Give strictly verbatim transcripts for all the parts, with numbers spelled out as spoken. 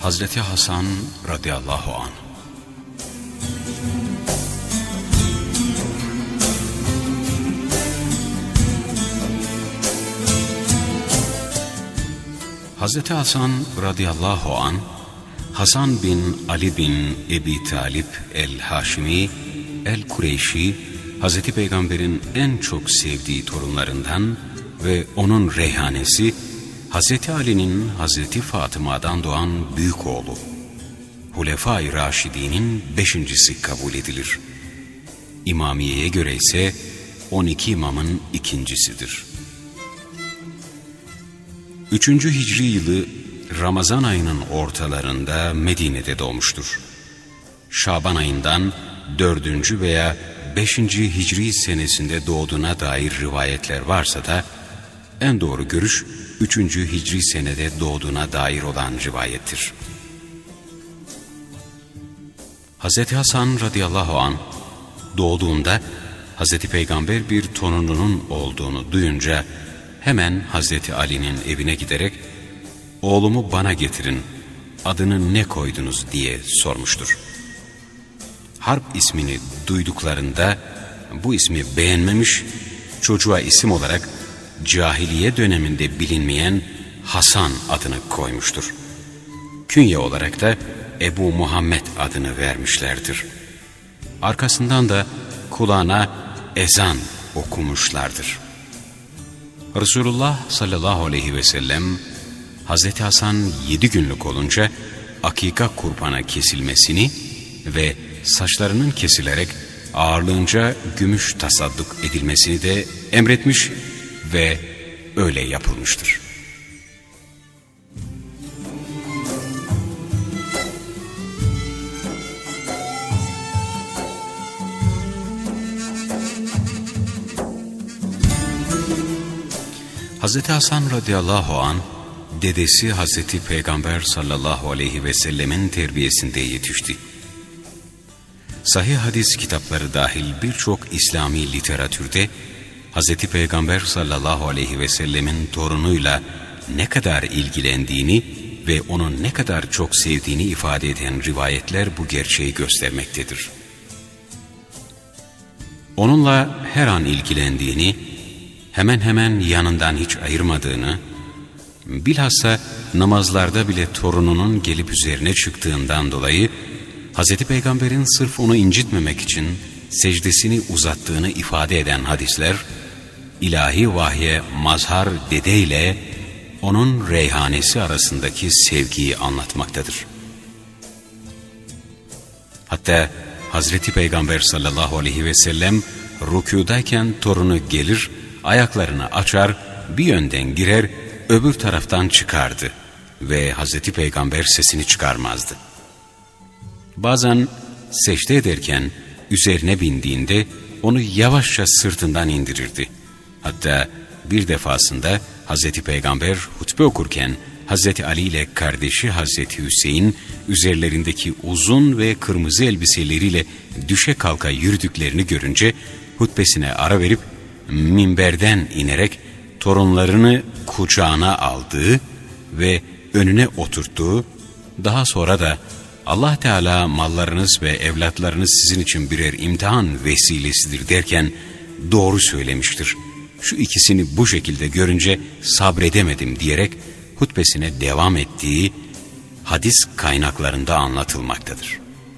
Hazreti Hasan radıyallahu anh. Hazreti Hasan radıyallahu anh, Hasan bin Ali bin Ebi Talib el-Haşimi el-Kureyşi, Hazreti Peygamber'in en çok sevdiği torunlarından ve onun reyhanesi, Hazreti Ali'nin Hazreti Fatıma'dan doğan büyük oğlu. Hulefai Raşidi'nin beşincisi kabul edilir. İmamiye'ye göre ise on iki imamın ikincisidir. Üçüncü Hicri yılı Ramazan ayının ortalarında Medine'de doğmuştur. Şaban ayından dördüncü veya beşinci Hicri senesinde doğduğuna dair rivayetler varsa da en doğru görüş üçüncü Hicri senede doğduğuna dair olan rivayettir. Hazreti Hasan radıyallahu anh doğduğunda Hazreti Peygamber bir torununun olduğunu duyunca hemen Hazreti Ali'nin evine giderek "Oğlumu bana getirin, adını ne koydunuz?" diye sormuştur. Harp ismini duyduklarında bu ismi beğenmemiş, çocuğa isim olarak cahiliye döneminde bilinmeyen Hasan adını koymuştur. Künye olarak da Ebu Muhammed adını vermişlerdir. Arkasından da kulağına ezan okumuşlardır. Resulullah sallallahu aleyhi ve sellem Hazreti Hasan yedi günlük olunca akika kurbana kesilmesini ve saçlarının kesilerek ağırlığınca gümüş tasadduk edilmesini de emretmiş ve öyle yapılmıştır. Hazreti Hasan radıyallahu anh, dedesi Hazreti Peygamber sallallahu aleyhi ve sellemin terbiyesinde yetişti. Sahih hadis kitapları dahil birçok İslami literatürde Hazreti Peygamber sallallahu aleyhi ve sellemin torunuyla ne kadar ilgilendiğini ve onu ne kadar çok sevdiğini ifade eden rivayetler bu gerçeği göstermektedir. Onunla her an ilgilendiğini, hemen hemen yanından hiç ayırmadığını, bilhassa namazlarda bile torununun gelip üzerine çıktığından dolayı Hazreti Peygamber'in sırf onu incitmemek için secdesini uzattığını ifade eden hadisler, ilahi vahye mazhar dede ile onun reyhanesi arasındaki sevgiyi anlatmaktadır. Hatta Hazreti Peygamber sallallahu aleyhi ve sellem rükûdayken torunu gelir, ayaklarını açar, bir yönden girer, öbür taraftan çıkardı ve Hazreti Peygamber sesini çıkarmazdı. Bazen secde ederken üzerine bindiğinde onu yavaşça sırtından indirirdi. Hatta bir defasında Hazreti Peygamber hutbe okurken Hazreti Ali ile kardeşi Hazreti Hüseyin üzerlerindeki uzun ve kırmızı elbiseleriyle düşe kalka yürüdüklerini görünce hutbesine ara verip minberden inerek torunlarını kucağına aldığı ve önüne oturttuğu, daha sonra da Allah Teala mallarınız ve evlatlarınız sizin için birer imtihan vesilesidir derken doğru söylemiştir. Şu ikisini bu şekilde görünce sabredemedim diyerek hutbesine devam ettiği hadis kaynaklarında anlatılmaktadır.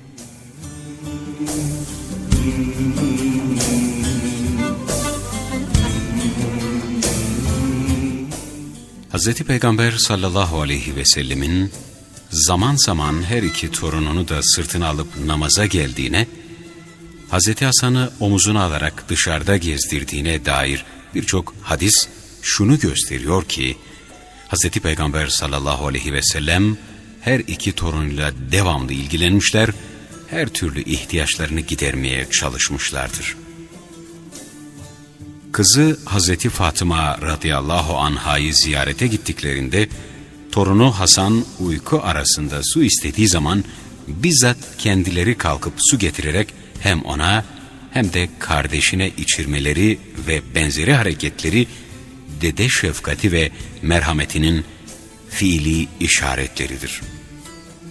Hazreti Peygamber sallallahu aleyhi ve sellemin zaman zaman her iki torununu da sırtına alıp namaza geldiğine, Hazreti Hasan'ı omuzuna alarak dışarıda gezdirdiğine dair birçok hadis şunu gösteriyor ki, Hazreti Peygamber sallallahu aleyhi ve sellem her iki torunuyla devamlı ilgilenmişler, her türlü ihtiyaçlarını gidermeye çalışmışlardır. Kızı Hazreti Fatıma radıyallahu anhayı ziyarete gittiklerinde, torunu Hasan uyku arasında su istediği zaman bizzat kendileri kalkıp su getirerek hem ona hem de kardeşine içirmeleri ve benzeri hareketleri dede şefkati ve merhametinin fiili işaretleridir.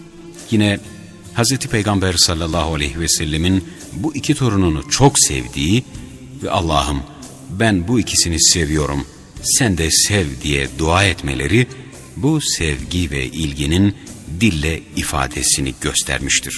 Yine Hz. Peygamber sallallahu aleyhi ve sellemin bu iki torununu çok sevdiği ve Allah'ım ben bu ikisini seviyorum, sen de sev diye dua etmeleri bu sevgi ve ilginin dille ifadesini göstermiştir.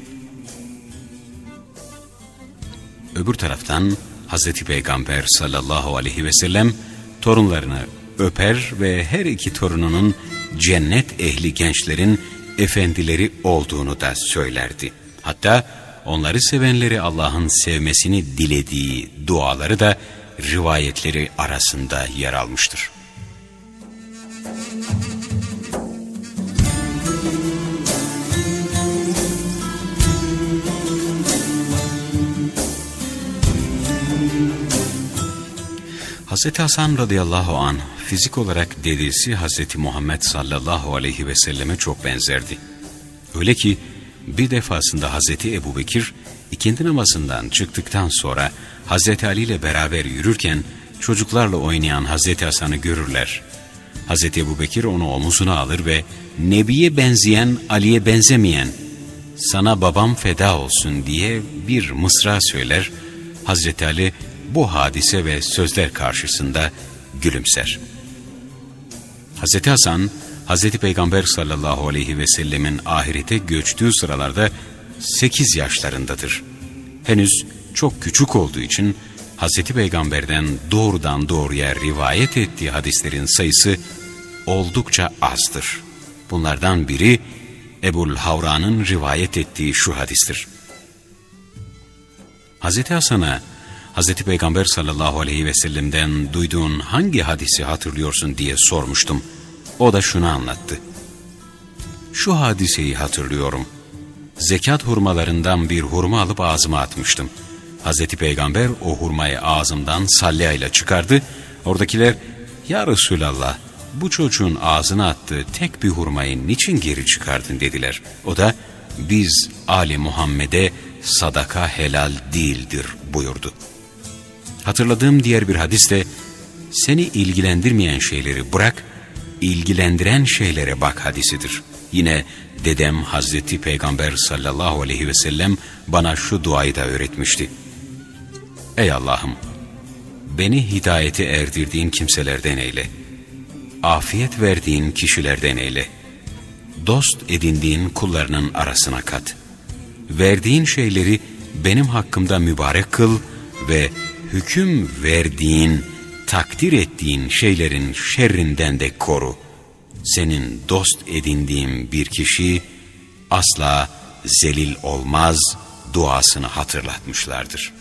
Öbür taraftan Hz. Peygamber sallallahu aleyhi ve sellem torunlarını öper ve her iki torununun cennet ehli gençlerin efendileri olduğunu da söylerdi. Hatta onları sevenleri Allah'ın sevmesini dilediği duaları da rivayetleri arasında yer almıştır. Hz. Hasan radıyallahu anh fizik olarak dedesi Hz. Muhammed sallallahu aleyhi ve selleme çok benzerdi. Öyle ki bir defasında Hz. Ebubekir ikindi namazından çıktıktan sonra Hz. Ali ile beraber yürürken çocuklarla oynayan Hz. Hasan'ı görürler. Hz. Ebubekir onu omuzuna alır ve Nebi'ye benzeyen, Ali'ye benzemeyen, sana babam feda olsun diye bir mısra söyler. Hz. Ali bu hadise ve sözler karşısında gülümser. Hz. Hasan, Hz. Peygamber sallallahu aleyhi ve sellemin ahirete göçtüğü sıralarda sekiz yaşlarındadır. Henüz çok küçük olduğu için Hz. Peygamber'den doğrudan doğruya rivayet ettiği hadislerin sayısı oldukça azdır. Bunlardan biri Ebul Havra'nın rivayet ettiği şu hadistir. Hz. Hasan'a Hz. Peygamber sallallahu aleyhi ve sellem'den duyduğun hangi hadisi hatırlıyorsun diye sormuştum. O da şunu anlattı. Şu hadiseyi hatırlıyorum. Zekat hurmalarından bir hurma alıp ağzıma atmıştım. Hz. Peygamber o hurmayı ağzımdan salyayla çıkardı. Oradakiler, ya Resulallah bu çocuğun ağzına attığı tek bir hurmayı niçin geri çıkardın dediler. O da biz Ali Muhammed'e sadaka helal değildir buyurdu. Hatırladığım diğer bir hadis de seni ilgilendirmeyen şeyleri bırak, ilgilendiren şeylere bak hadisidir. Yine dedem Hazreti Peygamber sallallahu aleyhi ve sellem bana şu duayı da öğretmişti. Ey Allah'ım, beni hidayete erdirdiğin kimselerden eyle, afiyet verdiğin kişilerden eyle, dost edindiğin kullarının arasına kat, verdiğin şeyleri benim hakkımda mübarek kıl ve hüküm verdiğin, takdir ettiğin şeylerin şerrinden de koru. Senin dost edindiğin bir kişi asla zelil olmaz duasını hatırlatmışlardır.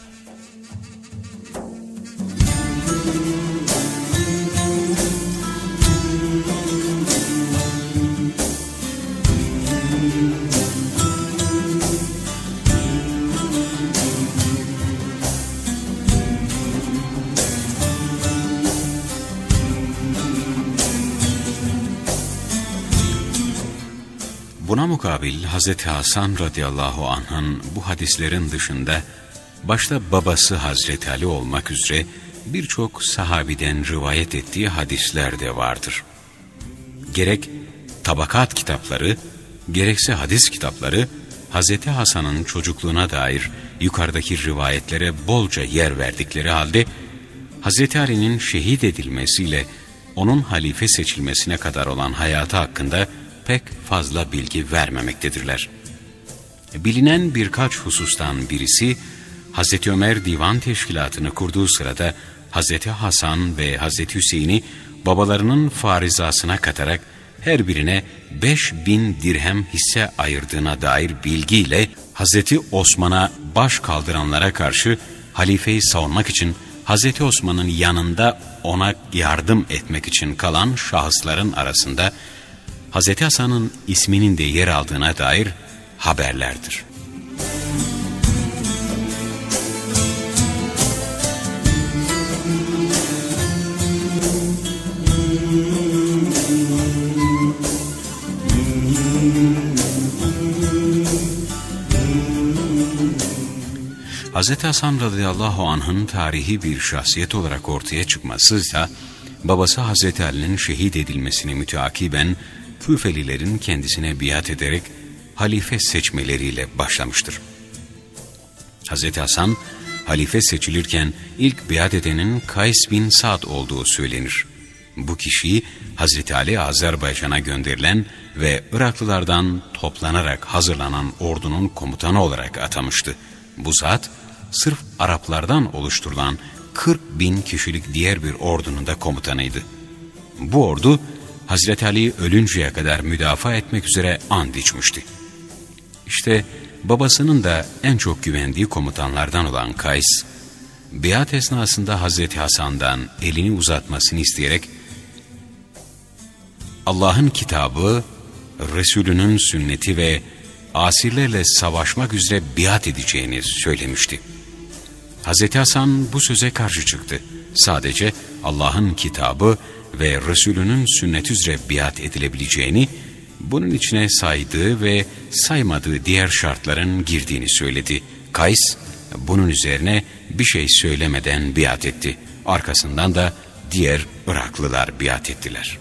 Buna mukabil Hz. Hasan radıyallahu anh'ın bu hadislerin dışında başta babası Hazreti Ali olmak üzere birçok sahabiden rivayet ettiği hadisler de vardır. Gerek tabakat kitapları, gerekse hadis kitapları Hz. Hasan'ın çocukluğuna dair yukarıdaki rivayetlere bolca yer verdikleri halde Hz. Ali'nin şehit edilmesiyle onun halife seçilmesine kadar olan hayatı hakkında pek fazla bilgi vermemektedirler. Bilinen birkaç husustan birisi, Hz. Ömer divan teşkilatını kurduğu sırada Hz. Hasan ve Hz. Hüseyin'i babalarının farizasına katarak her birine beş bin dirhem hisse ayırdığına dair bilgiyle Hz. Osman'a baş kaldıranlara karşı halifeyi savunmak için Hz. Osman'ın yanında ona yardım etmek için kalan şahısların arasında Hz. Hasan'ın isminin de yer aldığına dair haberlerdir. Hz. Hasan radıyallahu anh'ın tarihi bir şahsiyet olarak ortaya çıkması ise babası Hz. Ali'nin şehit edilmesini müteakiben Küfelilerin kendisine biat ederek halife seçmeleriyle başlamıştır. Hazreti Hasan, halife seçilirken ilk biat edenin Kays bin Sa'd olduğu söylenir. Bu kişiyi Hazreti Ali Azerbaycan'a gönderilen ve Iraklılardan toplanarak hazırlanan ordunun komutanı olarak atamıştı. Bu zat, sırf Araplardan oluşturulan kırk bin kişilik diğer bir ordunun da komutanıydı. Bu ordu, Hazreti Ali ölünceye kadar müdafaa etmek üzere and içmişti. İşte babasının da en çok güvendiği komutanlardan olan Kays, biat esnasında Hazreti Hasan'dan elini uzatmasını isteyerek, Allah'ın kitabı, Resulünün sünneti ve asirlerle savaşmak üzere biat edeceğini söylemişti. Hazreti Hasan bu söze karşı çıktı. Sadece Allah'ın kitabı ve Resulünün sünneti üzere biat edilebileceğini, bunun içine saydığı ve saymadığı diğer şartların girdiğini söyledi. Kays, bunun üzerine bir şey söylemeden biat etti. Arkasından da diğer Iraklılar biat ettiler.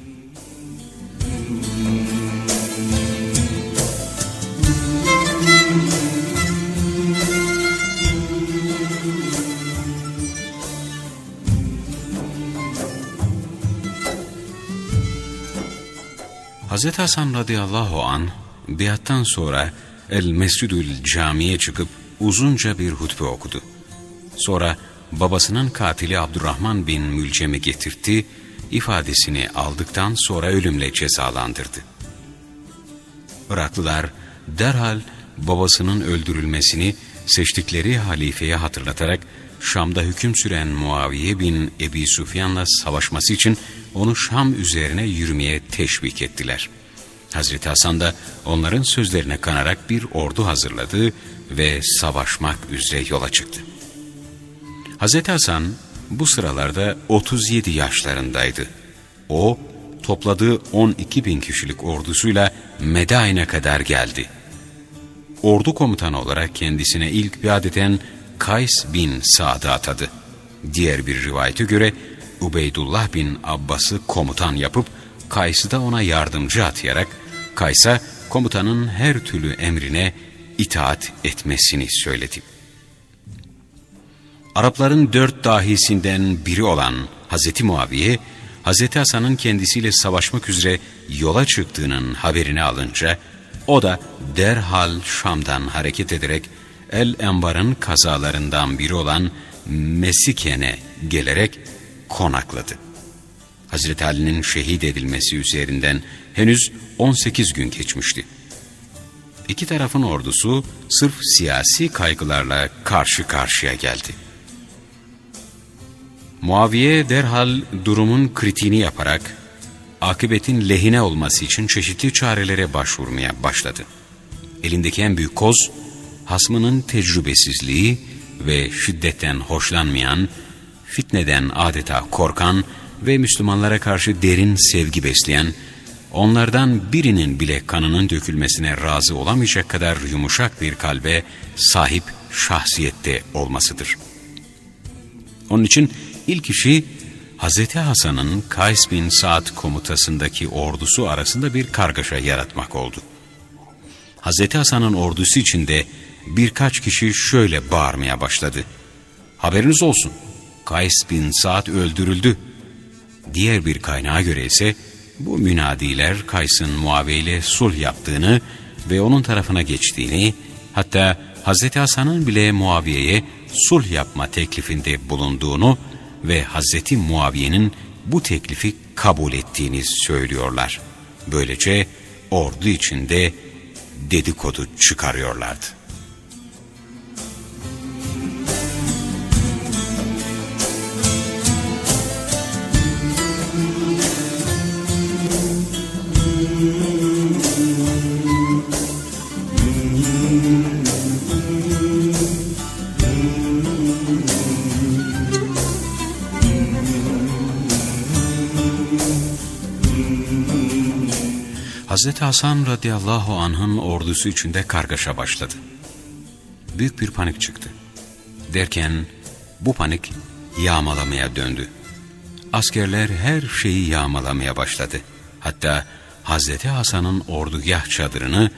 Hazreti Hasan radıyallahu anh biattan sonra El Mescidül Cami'ye çıkıp uzunca bir hutbe okudu. Sonra babasının katili Abdurrahman bin Mülcem'i getirtti, ifadesini aldıktan sonra ölümle cezalandırdı. Iraklılar derhal babasının öldürülmesini seçtikleri halifeye hatırlatarak Şam'da hüküm süren Muaviye bin Ebi Süfyan'la savaşması için onu Şam üzerine yürümeye teşvik ettiler. Hazreti Hasan da onların sözlerine kanarak bir ordu hazırladı ve savaşmak üzere yola çıktı. Hazreti Hasan bu sıralarda otuz yedi yaşlarındaydı. O, topladığı on iki bin kişilik ordusuyla Medain'e kadar geldi. Ordu komutanı olarak kendisine ilk biat eden Kays bin Sa'd'ı atadı. Diğer bir rivayete göre Ubeydullah bin Abbas'ı komutan yapıp Kays'ı da ona yardımcı atayarak Kays'a komutanın her türlü emrine itaat etmesini söyledi. Arapların dört dahisinden biri olan Hazreti Muaviye, Hazreti Hasan'ın kendisiyle savaşmak üzere yola çıktığının haberini alınca, o da derhal Şam'dan hareket ederek El-Enbar'ın kazalarından biri olan Mesiken'e gelerek konakladı. Hazreti Ali'nin şehit edilmesi üzerinden henüz on sekiz gün geçmişti. İki tarafın ordusu sırf siyasi kaygılarla karşı karşıya geldi. Muaviye derhal durumun kritiğini yaparak akıbetin lehine olması için çeşitli çarelere başvurmaya başladı. Elindeki en büyük koz, hasmının tecrübesizliği ve şiddetten hoşlanmayan, fitneden adeta korkan ve Müslümanlara karşı derin sevgi besleyen, onlardan birinin bile kanının dökülmesine razı olamayacak kadar yumuşak bir kalbe sahip şahsiyette olmasıdır. Onun için ilk işi Hazreti Hasan'ın Kays bin Sa'd komutasındaki ordusu arasında bir kargaşa yaratmak oldu. Hazreti Hasan'ın ordusu içinde birkaç kişi şöyle bağırmaya başladı: "Haberiniz olsun, Kays bin Sa'd öldürüldü." Diğer bir kaynağa göre ise bu münadiler Kays'ın Muaviye ile sulh yaptığını ve onun tarafına geçtiğini, hatta Hazreti Hasan'ın bile Muaviye'ye sulh yapma teklifinde bulunduğunu ve Hazreti Muaviye'nin bu teklifi kabul ettiğini söylüyorlar. Böylece ordu içinde dedikodu çıkarıyorlardı. Hazreti Hasan radıyallahu anh'ın ordusu içinde kargaşa başladı. Büyük bir panik çıktı. Derken bu panik yağmalamaya döndü. Askerler her şeyi yağmalamaya başladı. Hatta Hazreti Hasan'ın ordugah çadırını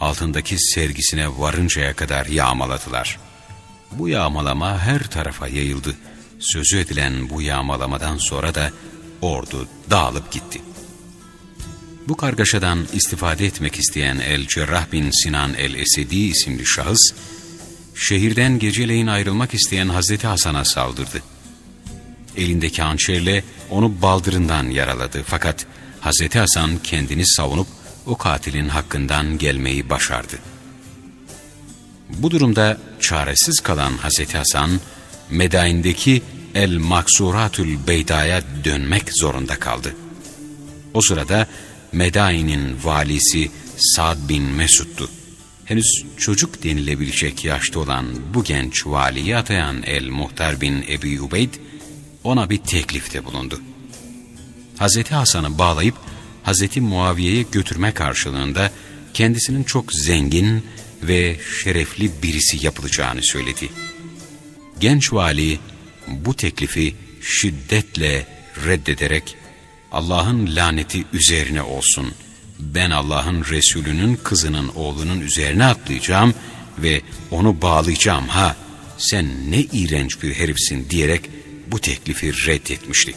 altındaki sergisine varıncaya kadar yağmaladılar. Bu yağmalama her tarafa yayıldı. Sözü edilen bu yağmalamadan sonra da ordu dağılıp gitti. Bu kargaşadan istifade etmek isteyen El-Cerrah bin Sinan el-Esedi isimli şahıs, şehirden geceleyin ayrılmak isteyen Hazreti Hasan'a saldırdı. Elindeki hançerle onu baldırından yaraladı. Fakat Hazreti Hasan kendini savunup o katilin hakkından gelmeyi başardı. Bu durumda çaresiz kalan Hazreti Hasan, Medain'deki El-Maksuratül Beyda'ya dönmek zorunda kaldı. O sırada Medain'in valisi Sa'd bin Mesud'du. Henüz çocuk denilebilecek yaşta olan bu genç valiyi atayan El-Muhtar bin Ebi Ubeyd, ona bir teklifte bulundu. Hazreti Hasan'ı bağlayıp Hazreti Muaviye'ye götürme karşılığında kendisinin çok zengin ve şerefli birisi yapılacağını söyledi. Genç vali bu teklifi şiddetle reddederek, Allah'ın laneti üzerine olsun, ben Allah'ın Resulünün kızının oğlunun üzerine atlayacağım ve onu bağlayacağım, ha sen ne iğrenç bir herifsin diyerek bu teklifi reddetmişti.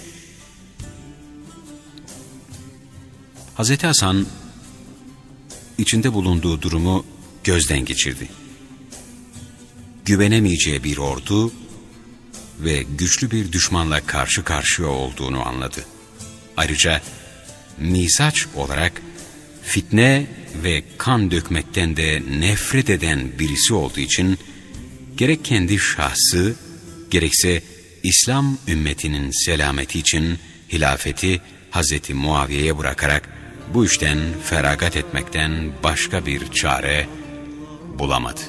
Hazreti Hasan içinde bulunduğu durumu gözden geçirdi. Güvenemeyeceği bir ordu ve güçlü bir düşmanla karşı karşıya olduğunu anladı. Ayrıca misaç olarak fitne ve kan dökmekten de nefret eden birisi olduğu için gerek kendi şahsı gerekse İslam ümmetinin selameti için hilafeti Hazreti Muaviye'ye bırakarak bu işten feragat etmekten başka bir çare bulamadı.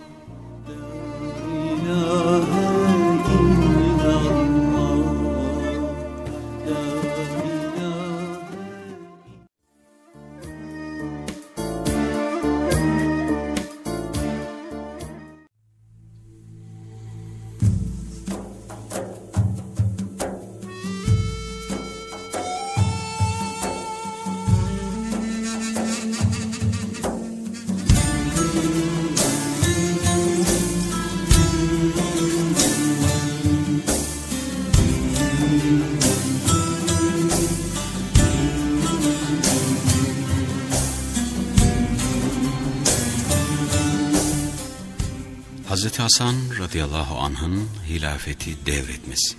Hazreti Hasan radıyallahu anh'ın hilafeti devretmesi.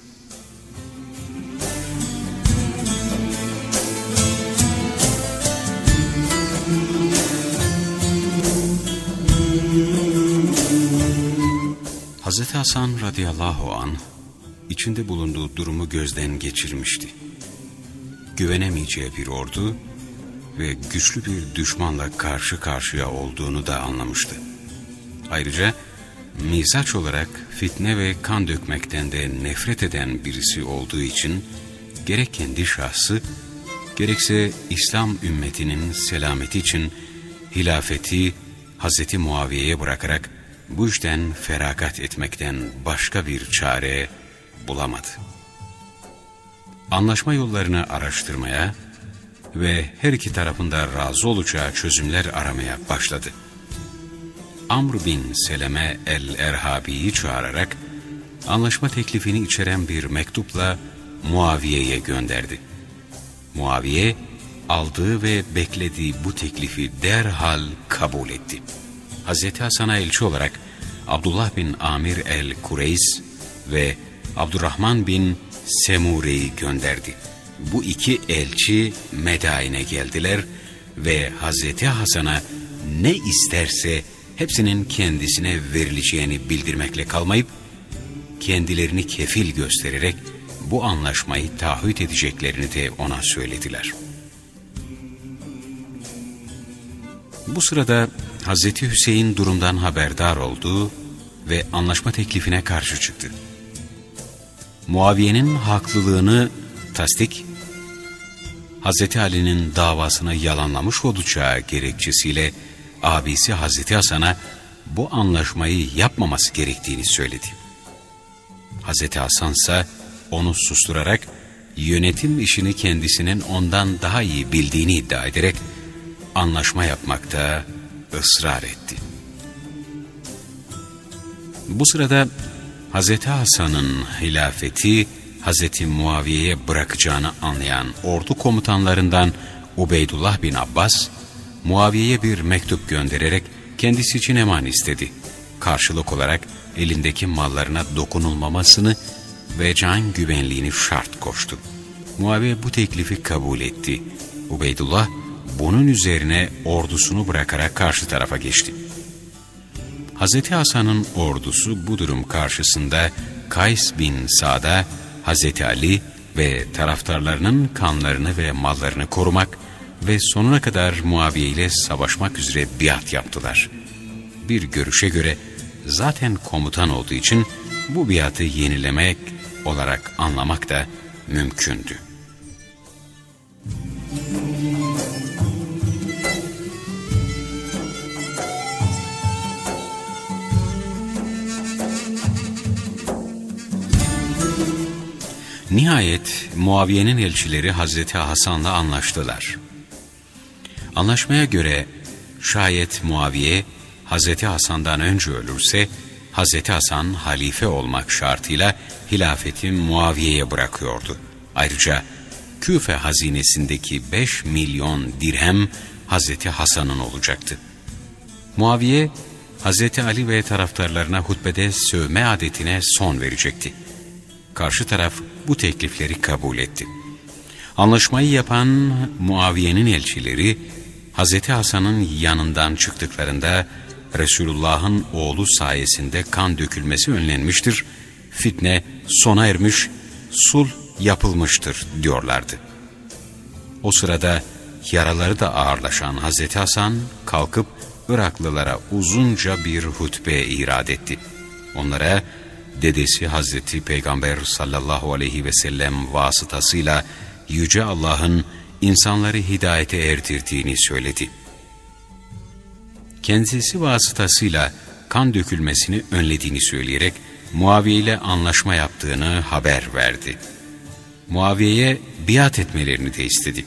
Hazreti Hasan radıyallahu anh içinde bulunduğu durumu gözden geçirmişti. Güvenemeyeceği bir ordu ve güçlü bir düşmanla karşı karşıya olduğunu da anlamıştı. Ayrıca misaç olarak fitne ve kan dökmekten de nefret eden birisi olduğu için gerek kendi şahsı gerekse İslam ümmetinin selameti için hilafeti Hazreti Muaviye'ye bırakarak bu işten feragat etmekten başka bir çare bulamadı. Anlaşma yollarını araştırmaya ve her iki tarafında razı olacağı çözümler aramaya başladı. Amr bin Seleme el-Erhabi'yi çağırarak anlaşma teklifini içeren bir mektupla Muaviye'ye gönderdi. Muaviye aldığı ve beklediği bu teklifi derhal kabul etti. Hazreti Hasan'a elçi olarak Abdullah bin Amir el-Kureys ve Abdurrahman bin Semure'yi gönderdi. Bu iki elçi Medain'e geldiler ve Hazreti Hasan'a ne isterse hepsinin kendisine verileceğini bildirmekle kalmayıp kendilerini kefil göstererek bu anlaşmayı taahhüt edeceklerini de ona söylediler. Bu sırada Hazreti Hüseyin durumdan haberdar oldu ve anlaşma teklifine karşı çıktı. Muaviye'nin haklılığını tasdik, Hazreti Ali'nin davasını yalanlamış olacağı gerekçesiyle abisi Hazreti Hasan'a bu anlaşmayı yapmaması gerektiğini söyledi. Hazreti Hasan ise onu susturarak yönetim işini kendisinin ondan daha iyi bildiğini iddia ederek anlaşma yapmakta ısrar etti. Bu sırada Hazreti Hasan'ın hilafeti Hazreti Muaviye'ye bırakacağını anlayan ordu komutanlarından Ubeydullah bin Abbas, Muaviye'ye bir mektup göndererek kendisi için eman istedi. Karşılık olarak elindeki mallarına dokunulmamasını ve can güvenliğini şart koştu. Muaviye bu teklifi kabul etti. Ubeydullah bunun üzerine ordusunu bırakarak karşı tarafa geçti. Hazreti Hasan'ın ordusu bu durum karşısında Kays bin Sa'da Hazreti Ali ve taraftarlarının kanlarını ve mallarını korumak ve sonuna kadar Muaviye ile savaşmak üzere biat yaptılar. Bir görüşe göre zaten komutan olduğu için bu biatı yenilemek olarak anlamak da mümkündü. Nihayet Muaviye'nin elçileri Hazreti Hasan'la anlaştılar. Anlaşmaya göre şayet Muaviye Hazreti Hasan'dan önce ölürse Hazreti Hasan halife olmak şartıyla hilafeti Muaviye'ye bırakıyordu. Ayrıca Küfe hazinesindeki beş milyon dirhem Hazreti Hasan'ın olacaktı. Muaviye Hazreti Ali ve taraftarlarına hutbede sövme adetine son verecekti. Karşı taraf bu teklifleri kabul etti. Anlaşmayı yapan Muaviye'nin elçileri Hazreti Hasan'ın yanından çıktıklarında Resulullah'ın oğlu sayesinde kan dökülmesi önlenmiştir, fitne sona ermiş, sulh yapılmıştır diyorlardı. O sırada yaraları da ağırlaşan Hazreti Hasan kalkıp Iraklılara uzunca bir hutbe irad etti. Onlara dedesi Hazreti Peygamber sallallahu aleyhi ve sellem vasıtasıyla Yüce Allah'ın insanları hidayete erdirdiğini söyledi. Kendisi vasıtasıyla kan dökülmesini önlediğini söyleyerek Muaviye ile anlaşma yaptığını haber verdi. Muaviye'ye biat etmelerini de istedi.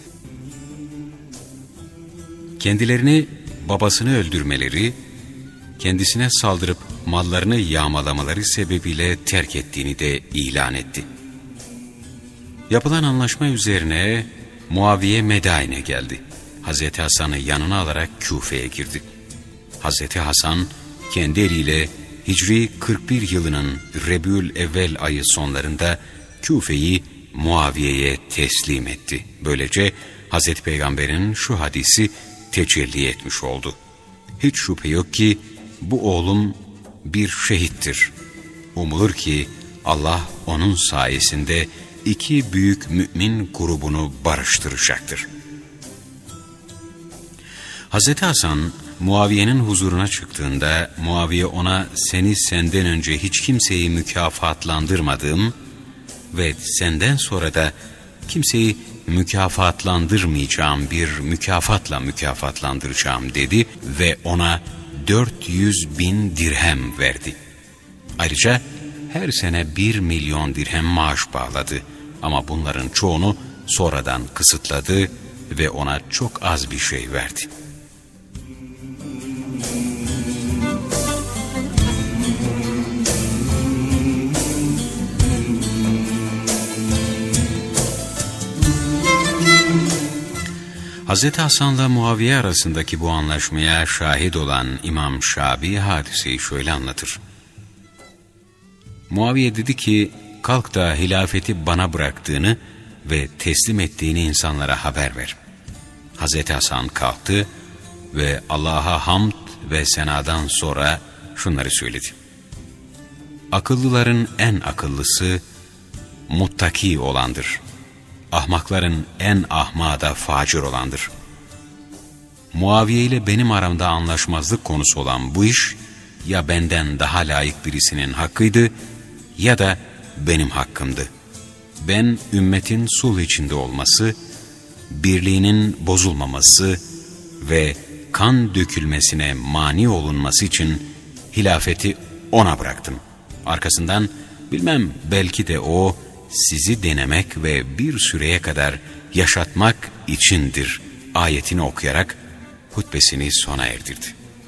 Kendilerini babasını öldürmeleri, kendisine saldırıp mallarını yağmalamaları sebebiyle terk ettiğini de ilan etti. Yapılan anlaşma üzerine Muaviye Medain'e geldi. Hazreti Hasan'ı yanına alarak Küfe'ye girdi. Hazreti Hasan kendi eliyle Hicri kırk bir yılının Rebül Evvel ayı sonlarında Küfe'yi Muaviye'ye teslim etti. Böylece Hazreti Peygamber'in şu hadisi tecelli etmiş oldu. Hiç şüphe yok ki bu oğlum bir şehittir. Umulur ki Allah onun sayesinde iki büyük mümin grubunu barıştıracaktır. Hazreti Hasan Muaviye'nin huzuruna çıktığında Muaviye ona seni senden önce hiç kimseyi mükafatlandırmadığım ve senden sonra da kimseyi mükafatlandırmayacağım bir mükafatla mükafatlandıracağım dedi ve ona dört yüz bin dirhem verdi. Ayrıca her sene bir milyon dirhem maaş bağladı ama bunların çoğunu sonradan kısıtladı ve ona çok az bir şey verdi. Hazreti Hasan'la Muaviye arasındaki bu anlaşmaya şahit olan İmam Şabi hadiseyi şöyle anlatır. Muaviye dedi ki, kalk da hilafeti bana bıraktığını ve teslim ettiğini insanlara haber ver. Hazreti Hasan kalktı ve Allah'a hamd ve senadan sonra şunları söyledi. Akıllıların en akıllısı muttaki olandır. Ahmakların en ahmağı da facir olandır. Muaviye ile benim aramda anlaşmazlık konusu olan bu iş, ya benden daha layık birisinin hakkıydı ya da benim hakkımdı. Ben ümmetin sulh içinde olması, birliğinin bozulmaması ve kan dökülmesine mani olunması için hilafeti ona bıraktım. Arkasından bilmem belki de o sizi denemek ve bir süreye kadar yaşatmak içindir ayetini okuyarak hutbesini sona erdirdi.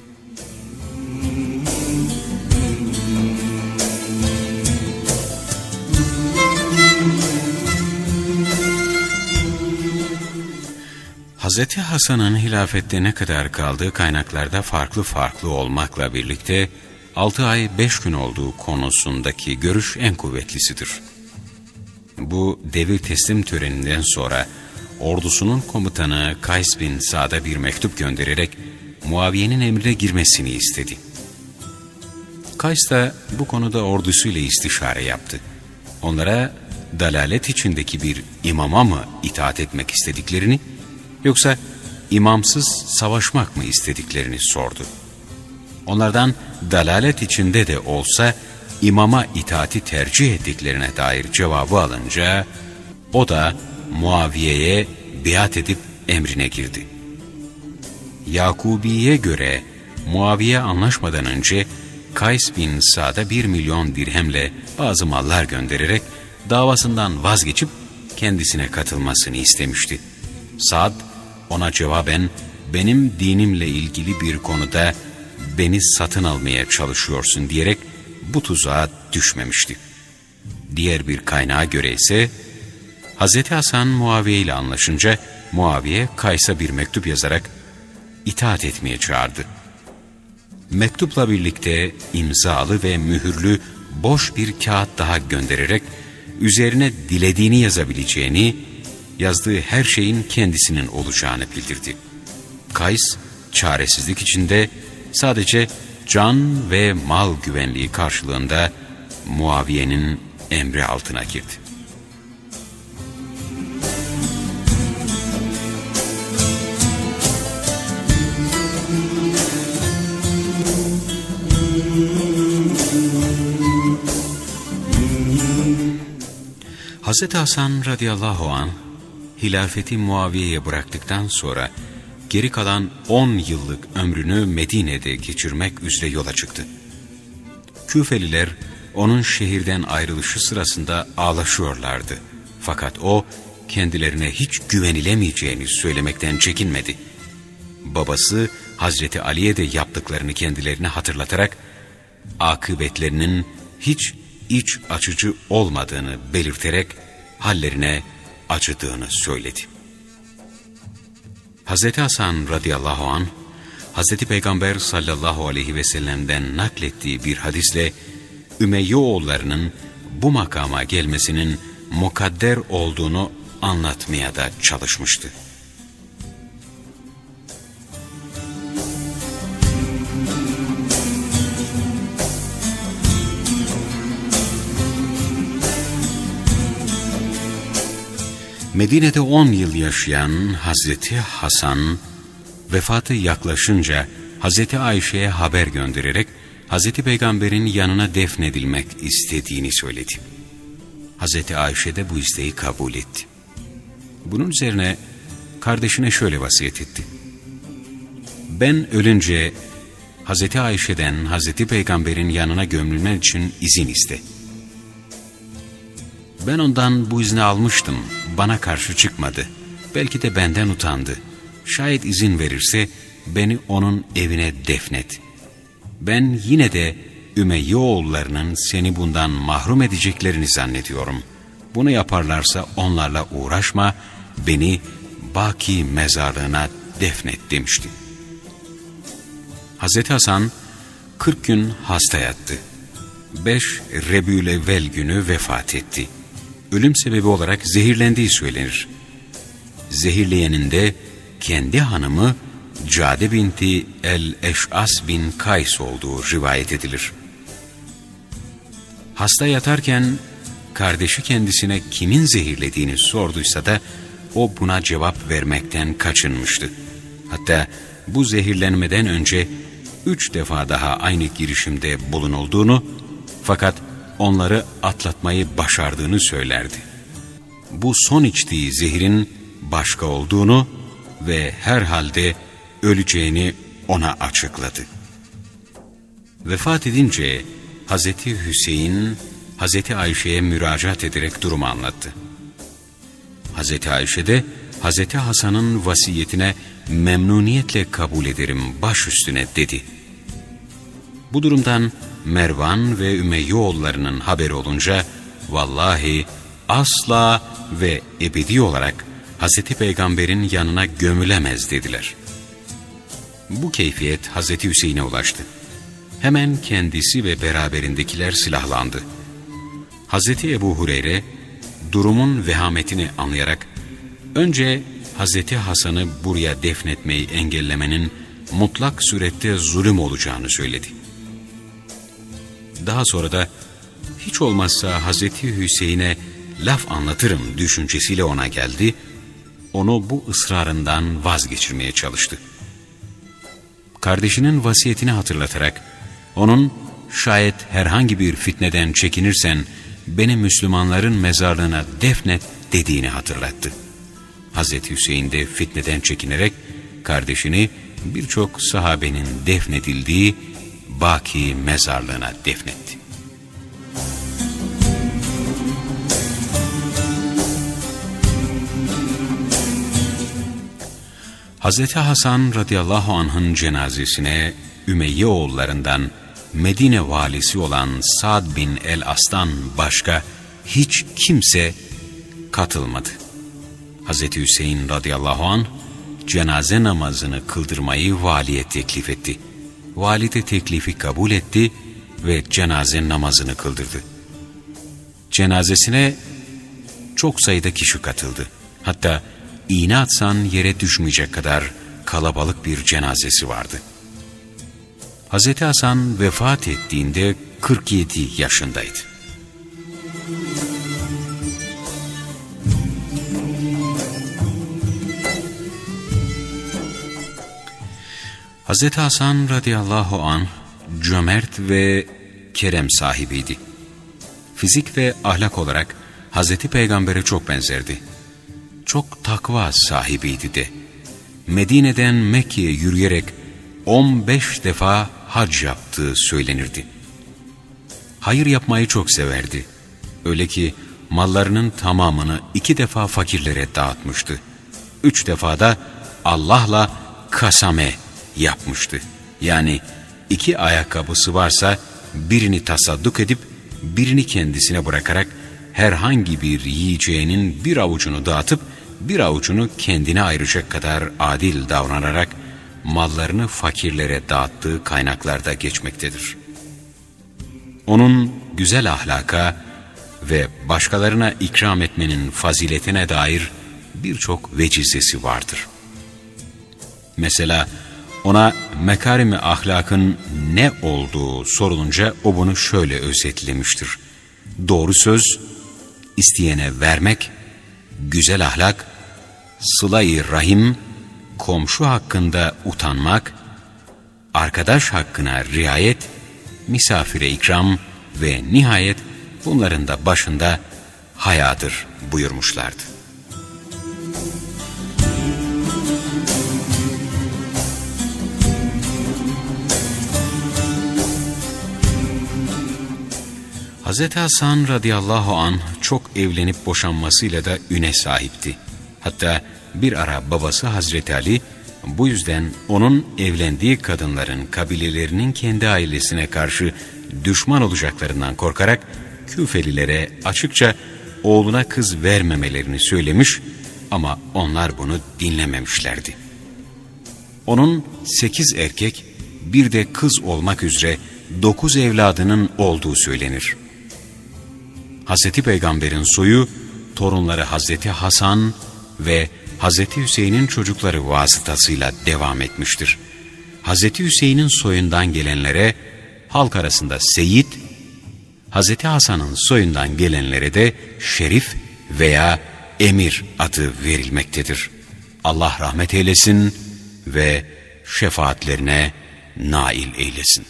Hazreti Hasan'ın hilafette ne kadar kaldığı kaynaklarda farklı farklı olmakla birlikte altı ay beş gün olduğu konusundaki görüş en kuvvetlisidir. Bu devir teslim töreninden sonra ordusunun komutanı Kays bin Sa'd'a bir mektup göndererek Muaviye'nin emrine girmesini istedi. Kays da bu konuda ordusuyla istişare yaptı. Onlara dalalet içindeki bir imama mı itaat etmek istediklerini, yoksa imamsız savaşmak mı istediklerini sordu. Onlardan dalalet içinde de olsa imama itaati tercih ettiklerine dair cevabı alınca, o da Muaviye'ye biat edip emrine girdi. Yakubi'ye göre Muaviye anlaşmadan önce Kays bin Sa'd'a bir milyon dirhemle bazı mallar göndererek davasından vazgeçip kendisine katılmasını istemişti. Sa'd ona cevaben benim dinimle ilgili bir konuda beni satın almaya çalışıyorsun diyerek bu tuzağa düşmemişti. Diğer bir kaynağa göre ise Hazreti Hasan Muaviye ile anlaşınca Muaviye Kays'a bir mektup yazarak itaat etmeye çağırdı. Mektupla birlikte imzalı ve mühürlü boş bir kağıt daha göndererek üzerine dilediğini yazabileceğini, yazdığı her şeyin kendisinin olacağını bildirdi. Kays çaresizlik içinde sadece can ve mal güvenliği karşılığında Muaviye'nin emri altına girdi. Hazreti Hasan radıyallahu anh hilafeti Muaviye'ye bıraktıktan sonra geri kalan on yıllık ömrünü Medine'de geçirmek üzere yola çıktı. Küfeliler onun şehirden ayrılışı sırasında ağlaşıyorlardı. Fakat o kendilerine hiç güvenilemeyeceğini söylemekten çekinmedi. Babası Hazreti Ali'ye de yaptıklarını kendilerine hatırlatarak akıbetlerinin hiç iç açıcı olmadığını belirterek hallerine acıdığını söyledi. Hazreti Hasan radıyallahu anh, Hazreti Peygamber sallallahu aleyhi ve sellem'den naklettiği bir hadisle Ümeyye oğullarının bu makama gelmesinin mukadder olduğunu anlatmaya da çalışmıştı. Medine'de on yıl yaşayan Hazreti Hasan, vefatı yaklaşınca Hazreti Ayşe'ye haber göndererek Hazreti Peygamber'in yanına defnedilmek istediğini söyledi. Hazreti Ayşe de bu isteği kabul etti. Bunun üzerine kardeşine şöyle vasiyet etti: "Ben ölünce Hazreti Ayşe'den Hazreti Peygamber'in yanına gömülmen için izin iste. Ben ondan bu izni almıştım, bana karşı çıkmadı. Belki de benden utandı. Şayet izin verirse beni onun evine defnet. Ben yine de Ümeyye oğullarının seni bundan mahrum edeceklerini zannediyorum. Bunu yaparlarsa onlarla uğraşma, beni Baki mezarlığına defnet" demişti. Hazreti Hasan kırk gün hasta yattı. beş Rebü'l-Evvel günü vefat etti. Ölüm sebebi olarak zehirlendiği söylenir. Zehirleyenin de kendi hanımı Cade binti el-Eş'as bin Kays olduğu rivayet edilir. Hasta yatarken kardeşi kendisine kimin zehirlediğini sorduysa da o buna cevap vermekten kaçınmıştı. Hatta bu zehirlenmeden önce üç defa daha aynı girişimde bulunulduğunu, fakat onları atlatmayı başardığını söylerdi. Bu son içtiği zehrin başka olduğunu ve herhalde öleceğini ona açıkladı. Vefat edince Hazreti Hüseyin, Hazreti Ayşe'ye müracaat ederek durumu anlattı. Hazreti Ayşe de Hazreti Hasan'ın vasiyetine memnuniyetle kabul ederim, baş üstüne dedi. Bu durumdan Mervan ve Ümeyye oğullarının haberi olunca, vallahi asla ve ebedi olarak Hazreti Peygamber'in yanına gömülemez dediler. Bu keyfiyet Hazreti Hüseyin'e ulaştı. Hemen kendisi ve beraberindekiler silahlandı. Hazreti Ebu Hureyre durumun vehametini anlayarak önce Hazreti Hasan'ı buraya defnetmeyi engellemenin mutlak surette zulüm olacağını söyledi. Daha sonra da hiç olmazsa Hazreti Hüseyin'e laf anlatırım düşüncesiyle ona geldi, onu bu ısrarından vazgeçirmeye çalıştı. Kardeşinin vasiyetini hatırlatarak onun şayet herhangi bir fitneden çekinirsen beni Müslümanların mezarlığına defnet dediğini hatırlattı. Hazreti Hüseyin de fitneden çekinerek kardeşini birçok sahabenin defnedildiği Baki mezarlığına defnetti. Hazreti Hasan radıyallahu anh'ın cenazesine Ümeyye oğullarından Medine valisi olan Sa'd bin el-As'tan başka hiç kimse katılmadı. Hazreti Hüseyin radıyallahu anh cenaze namazını kıldırmayı valiye teklif etti. Vali de teklifi kabul etti ve cenaze namazını kıldırdı. Cenazesine çok sayıda kişi katıldı. Hatta iğne atsan yere düşmeyecek kadar kalabalık bir cenazesi vardı. Hazreti Hasan vefat ettiğinde kırk yedi yaşındaydı. Hazreti Hasan radıyallahu anh cömert ve kerem sahibiydi. Fizik ve ahlak olarak Hazreti Peygamber'e çok benzerdi. Çok takva sahibiydi de. Medine'den Mekke'ye yürüyerek on beş defa hac yaptığı söylenirdi. Hayır yapmayı çok severdi. Öyle ki mallarının tamamını iki defa fakirlere dağıtmıştı. Üç defa da Allah'la kasame yapmıştı. Yani iki ayakkabısı varsa birini tasadduk edip birini kendisine bırakarak herhangi bir yiyeceğinin bir avucunu dağıtıp bir avucunu kendine ayıracak kadar adil davranarak mallarını fakirlere dağıttığı kaynaklarda geçmektedir. Onun güzel ahlaka ve başkalarına ikram etmenin faziletine dair birçok vecizesi vardır. Mesela ona mekarimi ahlakın ne olduğu sorulunca o bunu şöyle özetlemiştir. Doğru söz, isteyene vermek, güzel ahlak, sıla-i rahim, komşu hakkında utanmak, arkadaş hakkına riayet, misafire ikram ve nihayet bunların da başında hayadır buyurmuşlardı. Hazreti Hasan radıyallahu anh çok evlenip boşanmasıyla da üne sahipti. Hatta bir ara babası Hazreti Ali bu yüzden onun evlendiği kadınların kabilelerinin kendi ailesine karşı düşman olacaklarından korkarak Küfelilere açıkça oğluna kız vermemelerini söylemiş ama onlar bunu dinlememişlerdi. Onun sekiz erkek bir de kız olmak üzere dokuz evladının olduğu söylenir. Hazreti Peygamber'in soyu torunları Hazreti Hasan ve Hazreti Hüseyin'in çocukları vasıtasıyla devam etmiştir. Hazreti Hüseyin'in soyundan gelenlere halk arasında Seyyid, Hazreti Hasan'ın soyundan gelenlere de Şerif veya Emir adı verilmektedir. Allah rahmet eylesin ve şefaatlerine nail eylesin.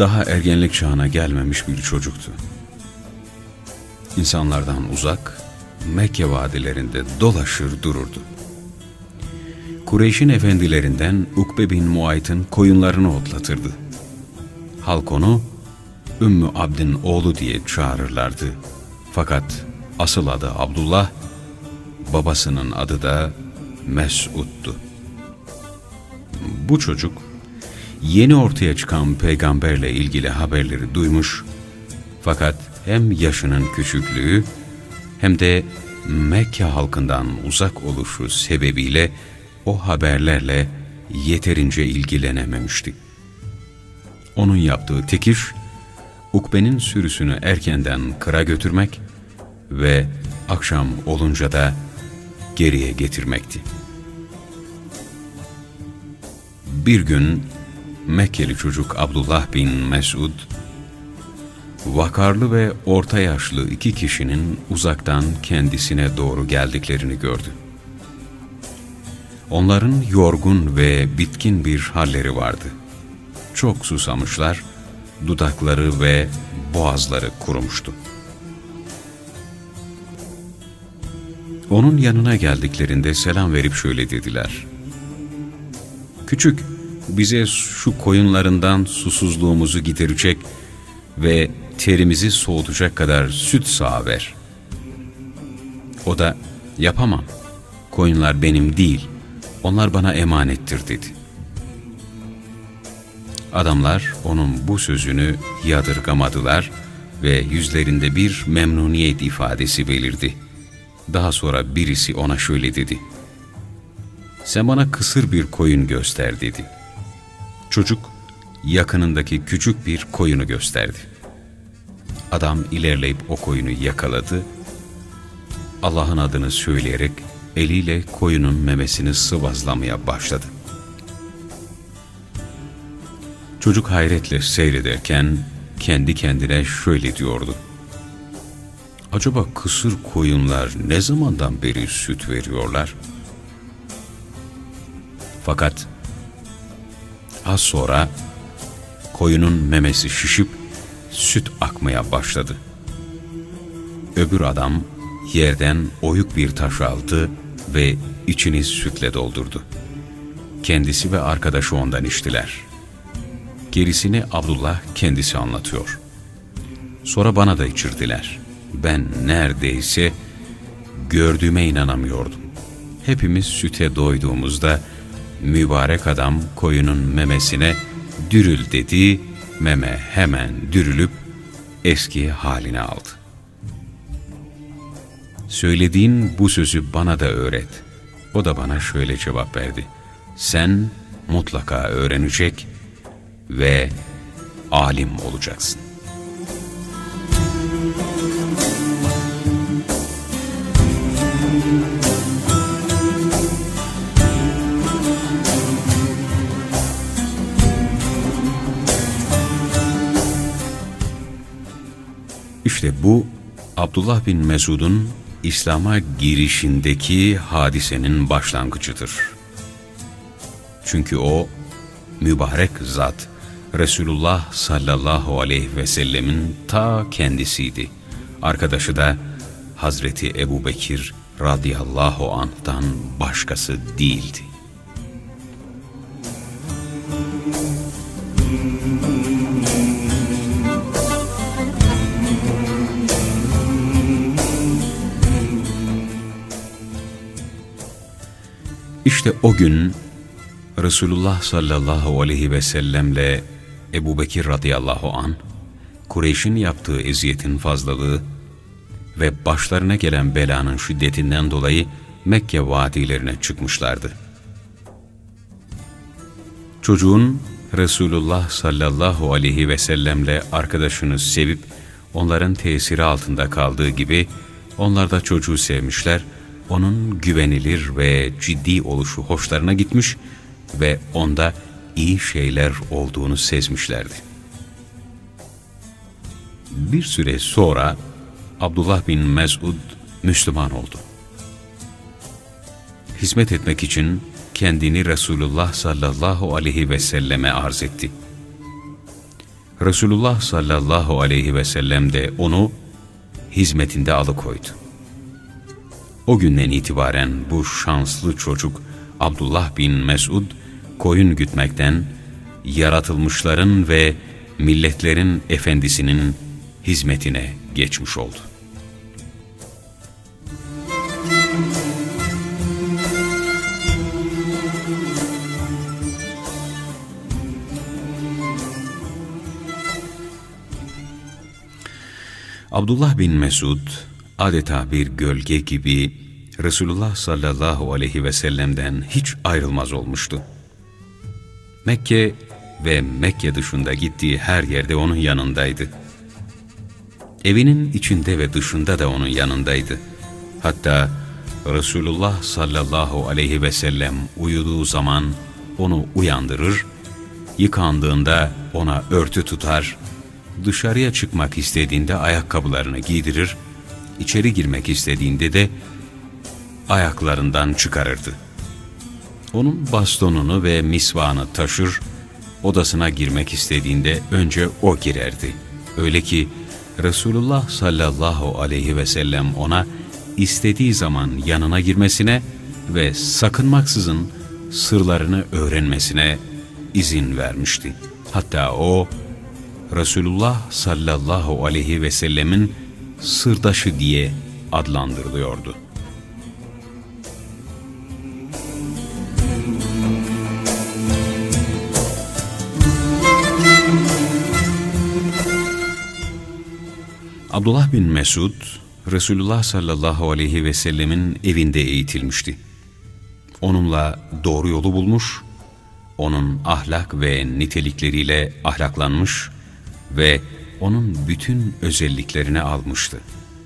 daha ergenlik çağına gelmemiş bir çocuktu. İnsanlardan uzak, Mekke vadilerinde dolaşır dururdu. Kureyş'in efendilerinden Ukbe bin Muayt'ın koyunlarını otlatırdı. Halk onu Ümmü Abd'in oğlu diye çağırırlardı. Fakat asıl adı Abdullah, babasının adı da Mes'ud'du. Bu çocuk, yeni ortaya çıkan peygamberle ilgili haberleri duymuş, fakat hem yaşının küçüklüğü hem de Mekke halkından uzak oluşu sebebiyle o haberlerle yeterince ilgilenememişti. Onun yaptığı tek iş, Ukbe'nin sürüsünü erkenden kıra götürmek ve akşam olunca da geriye getirmekti. Bir gün Mekkeli çocuk Abdullah bin Mes'ud, vakarlı ve orta yaşlı iki kişinin uzaktan kendisine doğru geldiklerini gördü. Onların yorgun ve bitkin bir halleri vardı. Çok susamışlar, dudakları ve boğazları kurumuştu. Onun yanına geldiklerinde selam verip şöyle dediler: "Küçük, bize şu koyunlarından susuzluğumuzu giderecek ve terimizi soğutacak kadar süt sağıver." O da, "Yapamam, koyunlar benim değil, onlar bana emanettir," dedi. Adamlar onun bu sözünü yadırgamadılar ve yüzlerinde bir memnuniyet ifadesi belirdi. Daha sonra birisi ona şöyle dedi: "Sen bana kısır bir koyun göster," dedi. Çocuk yakınındaki küçük bir koyunu gösterdi. Adam ilerleyip o koyunu yakaladı. Allah'ın adını söyleyerek eliyle koyunun memesini sıvazlamaya başladı. Çocuk hayretle seyrederken kendi kendine şöyle diyordu: "Acaba kısır koyunlar ne zamandan beri süt veriyorlar?" Fakat az sonra koyunun memesi şişip süt akmaya başladı. Öbür adam yerden oyuk bir taş aldı ve içini sütle doldurdu. Kendisi ve arkadaşı ondan içtiler. Gerisini Abdullah kendisi anlatıyor. Sonra bana da içirdiler. Ben neredeyse gördüğüme inanamıyordum. Hepimiz süte doyduğumuzda mübarek adam koyunun memesine "dürül" dedi, meme hemen dürülüp eski haline aldı. "Söylediğin bu sözü bana da öğret." O da bana şöyle cevap verdi: "Sen mutlaka öğrenecek ve alim olacaksın." İşte bu Abdullah bin Mesud'un İslam'a girişindeki hadisenin başlangıcıdır. Çünkü o mübarek zat Resulullah sallallahu aleyhi ve sellemin ta kendisiydi. Arkadaşı da Hazreti Ebu Bekir radıyallahu anh'tan başkası değildi. İşte o gün Resulullah sallallahu aleyhi ve sellemle Ebu Bekir radıyallahu anh, Kureyş'in yaptığı eziyetin fazlalığı ve başlarına gelen belanın şiddetinden dolayı Mekke vadilerine çıkmışlardı. Çocuğun Resulullah sallallahu aleyhi ve sellemle arkadaşını sevip onların tesiri altında kaldığı gibi onlar da çocuğu sevmişler, onun güvenilir ve ciddi oluşu hoşlarına gitmiş ve onda iyi şeyler olduğunu sezmişlerdi. Bir süre sonra Abdullah bin Mesud Müslüman oldu. Hizmet etmek için kendini Resulullah sallallahu aleyhi ve selleme arz etti. Resulullah sallallahu aleyhi ve sellem de onu hizmetinde alıkoydu. O günden itibaren bu şanslı çocuk Abdullah bin Mesud, koyun gütmekten, yaratılmışların ve milletlerin efendisinin hizmetine geçmiş oldu. Abdullah bin Mesud adeta bir gölge gibi Resulullah sallallahu aleyhi ve sellem'den hiç ayrılmaz olmuştu. Mekke ve Mekke dışında gittiği her yerde onun yanındaydı. Evinin içinde ve dışında da onun yanındaydı. Hatta Resulullah sallallahu aleyhi ve sellem uyuduğu zaman onu uyandırır, yıkandığında ona örtü tutar, dışarıya çıkmak istediğinde ayakkabılarını giydirir, içeri girmek istediğinde de ayaklarından çıkarırdı. Onun bastonunu ve misvağını taşır, odasına girmek istediğinde önce o girerdi. Öyle ki Resulullah sallallahu aleyhi ve sellem ona istediği zaman yanına girmesine ve sakınmaksızın sırlarını öğrenmesine izin vermişti. Hatta o, Resulullah sallallahu aleyhi ve sellemin sırdaşı diye adlandırılıyordu. Abdullah bin Mesud, Resulullah sallallahu aleyhi ve sellemin evinde eğitilmişti. Onunla doğru yolu bulmuş, onun ahlak ve nitelikleriyle ahlaklanmış ve onun bütün özelliklerini almıştı.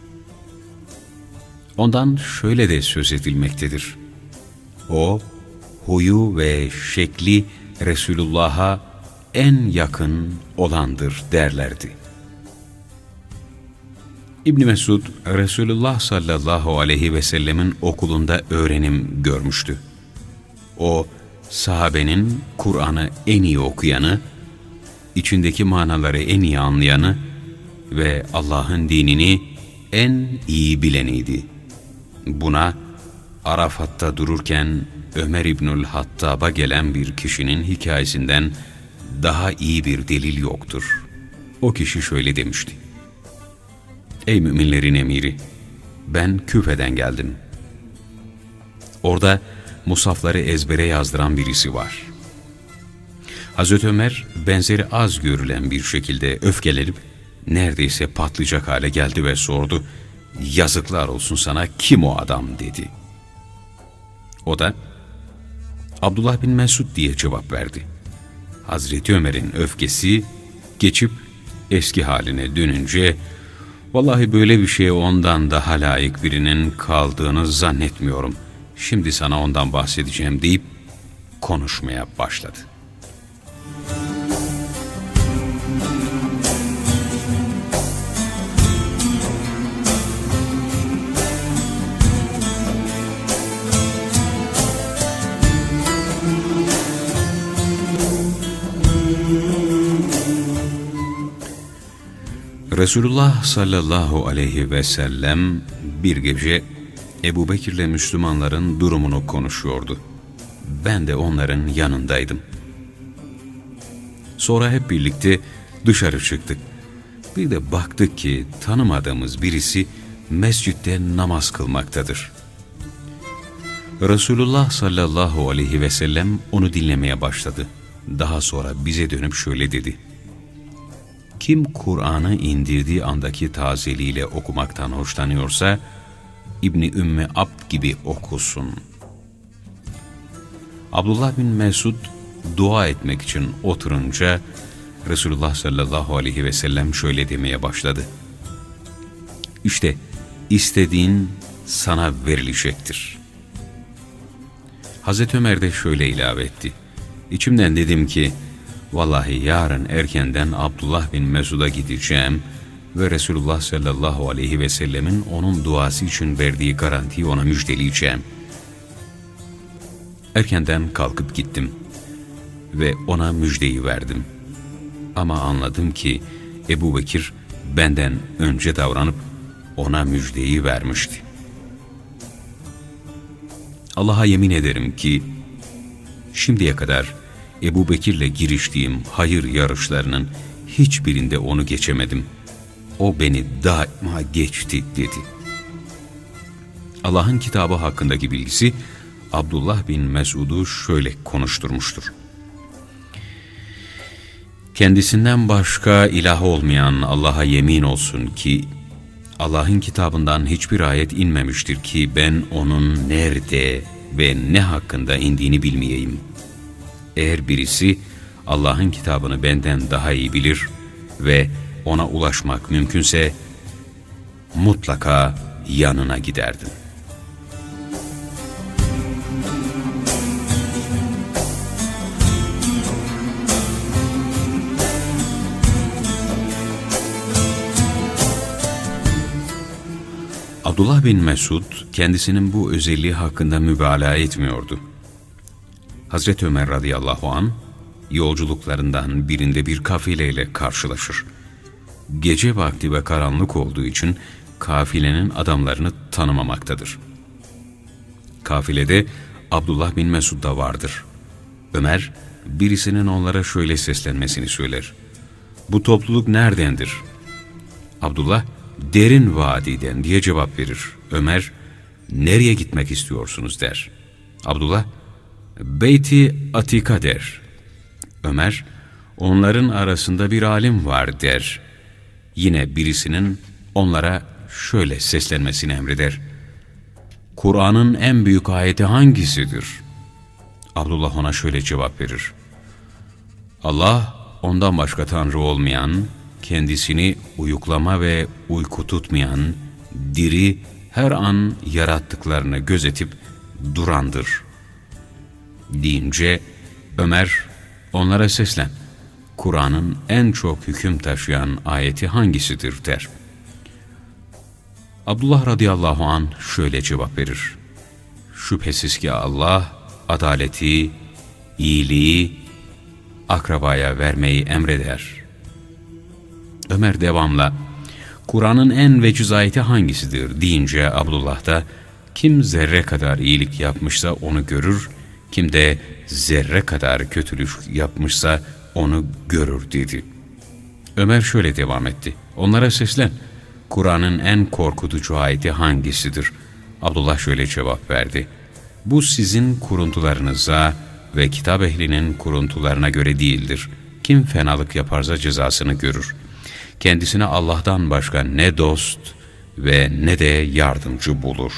Ondan şöyle de söz edilmektedir. O, huyu ve şekli Resulullah'a en yakın olandır derlerdi. İbn Mesud, Resulullah sallallahu aleyhi ve sellemin okulunda öğrenim görmüştü. O, sahabenin Kur'an'ı en iyi okuyanı, içindeki manaları en iyi anlayanı ve Allah'ın dinini en iyi bileniydi. Buna, Arafat'ta dururken Ömer İbnül Hattab'a gelen bir kişinin hikayesinden daha iyi bir delil yoktur. O kişi şöyle demişti: "Ey müminlerin emiri, ben Küfe'den geldim. Orada musafları ezbere yazdıran birisi var." Hazreti Ömer benzeri az görülen bir şekilde öfkelenip neredeyse patlayacak hale geldi ve sordu: "Yazıklar olsun sana, kim o adam?" dedi. O da Abdullah bin Mesud diye cevap verdi. Hazreti Ömer'in öfkesi geçip eski haline dönünce, "Vallahi böyle bir şeye ondan daha layık birinin kaldığını zannetmiyorum. Şimdi sana ondan bahsedeceğim" deyip konuşmaya başladı. Resulullah sallallahu aleyhi ve sellem bir gece Ebu Bekir'le Müslümanların durumunu konuşuyordu. Ben de onların yanındaydım. Sonra hep birlikte dışarı çıktık. Bir de baktık ki tanımadığımız birisi mescitte namaz kılmaktadır. Resulullah sallallahu aleyhi ve sellem onu dinlemeye başladı. Daha sonra bize dönüp şöyle dedi: "Kim Kur'an'ı indirdiği andaki tazeliğiyle okumaktan hoşlanıyorsa, İbni Ümmü Abd gibi okusun." Abdullah bin Mesud dua etmek için oturunca Resulullah sallallahu aleyhi ve sellem şöyle demeye başladı: "İşte istediğin sana verilecektir." Hazreti Ömer de şöyle ilave etti: "İçimden dedim ki, vallahi yarın erkenden Abdullah bin Mesud'a gideceğim ve Resulullah sallallahu aleyhi ve sellemin onun duası için verdiği garantiyi ona müjdeleyeceğim." Erkenden kalkıp gittim ve ona müjdeyi verdim. Ama anladım ki Ebu Bekir benden önce davranıp ona müjdeyi vermişti. Allah'a yemin ederim ki şimdiye kadar Ebu Bekir'le giriştiğim hayır yarışlarının hiçbirinde onu geçemedim. O beni daima geçti dedi. Allah'ın kitabı hakkındaki bilgisi Abdullah bin Mesud'u şöyle konuşturmuştur. Kendisinden başka ilah olmayan Allah'a yemin olsun ki Allah'ın kitabından hiçbir ayet inmemiştir ki ben onun nerede ve ne hakkında indiğini bilmeyeyim. Eğer birisi Allah'ın kitabını benden daha iyi bilir ve ona ulaşmak mümkünse mutlaka yanına giderdim. Abdullah bin Mesud kendisinin bu özelliği hakkında mübalağa etmiyordu. Hazreti Ömer radıyallahu anh yolculuklarından birinde bir kafileyle karşılaşır. Gece vakti ve karanlık olduğu için kafilenin adamlarını tanımamaktadır. Kafilede Abdullah bin Mesud da vardır. Ömer birisinin onlara şöyle seslenmesini söyler. Bu topluluk neredendir? Abdullah, derin vadiden diye cevap verir. Ömer, nereye gitmek istiyorsunuz der. Abdullah, Beyti Atika der. Ömer, onların arasında bir alim var der. Yine birisinin onlara şöyle seslenmesini emreder. Kur'an'ın en büyük ayeti hangisidir? Abdullah ona şöyle cevap verir. Allah, ondan başka Tanrı olmayan, kendisini uyuklama ve uyku tutmayan, diri, her an yarattıklarını gözetip durandır. Deyince Ömer onlara seslen, Kur'an'ın en çok hüküm taşıyan ayeti hangisidir der. Abdullah radıyallahu anh şöyle cevap verir. Şüphesiz ki Allah adaleti, iyiliği, akrabaya vermeyi emreder. Ömer devamla, Kur'an'ın en veciz ayeti hangisidir deyince Abdullah da, kim zerre kadar iyilik yapmışsa onu görür, kim de zerre kadar kötülük yapmışsa onu görür dedi. Ömer şöyle devam etti. Onlara seslen, Kur'an'ın en korkutucu ayeti hangisidir? Abdullah şöyle cevap verdi. Bu sizin kuruntularınıza ve kitap ehlinin kuruntularına göre değildir. Kim fenalık yaparsa cezasını görür. Kendisine Allah'tan başka ne dost ve ne de yardımcı bulur.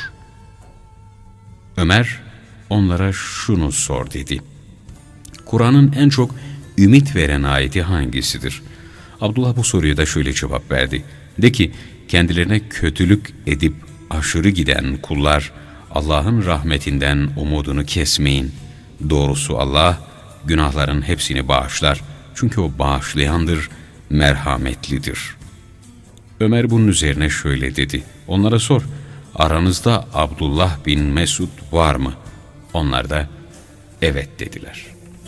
Ömer onlara şunu sor dedi. Kur'an'ın en çok ümit veren ayeti hangisidir? Abdullah bu soruya da şöyle cevap verdi. De ki, kendilerine kötülük edip aşırı giden kullar Allah'ın rahmetinden umudunu kesmeyin. Doğrusu Allah günahların hepsini bağışlar. Çünkü o bağışlayandır, merhametlidir. Ömer bunun üzerine şöyle dedi. Onlara sor, aranızda Abdullah bin Mesud var mı? Onlar da evet dediler.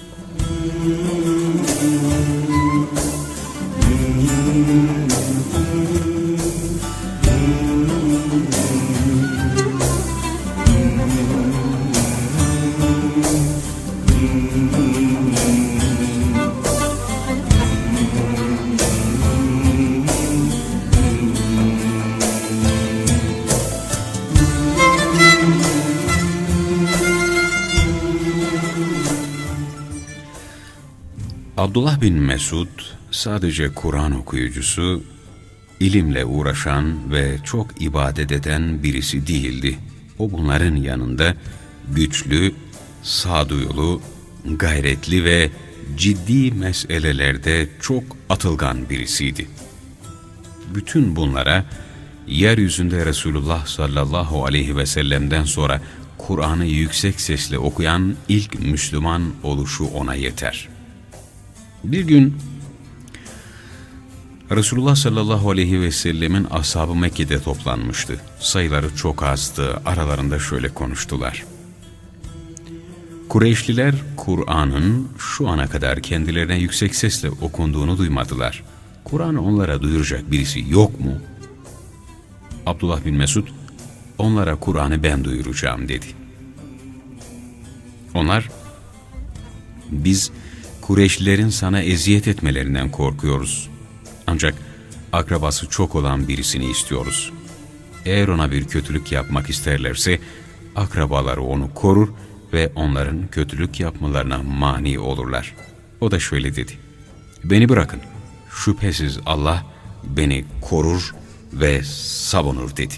Abdullah bin Mesud sadece Kur'an okuyucusu, ilimle uğraşan ve çok ibadet eden birisi değildi. O bunların yanında güçlü, sağduyulu, gayretli ve ciddi meselelerde çok atılgan birisiydi. Bütün bunlara yeryüzünde Resulullah sallallahu aleyhi ve sellem'den sonra Kur'an'ı yüksek sesle okuyan ilk Müslüman oluşu ona yeter. Bir gün Resulullah sallallahu aleyhi ve sellemin ashabı Mekke'de toplanmıştı. Sayıları çok azdı. Aralarında şöyle konuştular. Kureyşliler Kur'an'ın şu ana kadar kendilerine yüksek sesle okunduğunu duymadılar. Kur'an'ı onlara duyuracak birisi yok mu? Abdullah bin Mesud, onlara Kur'an'ı ben duyuracağım dedi. Onlar, biz Kureyşlilerin sana eziyet etmelerinden korkuyoruz. Ancak akrabası çok olan birisini istiyoruz. Eğer ona bir kötülük yapmak isterlerse, akrabaları onu korur ve onların kötülük yapmalarına mani olurlar. O da şöyle dedi: beni bırakın, şüphesiz Allah beni korur ve savunur dedi.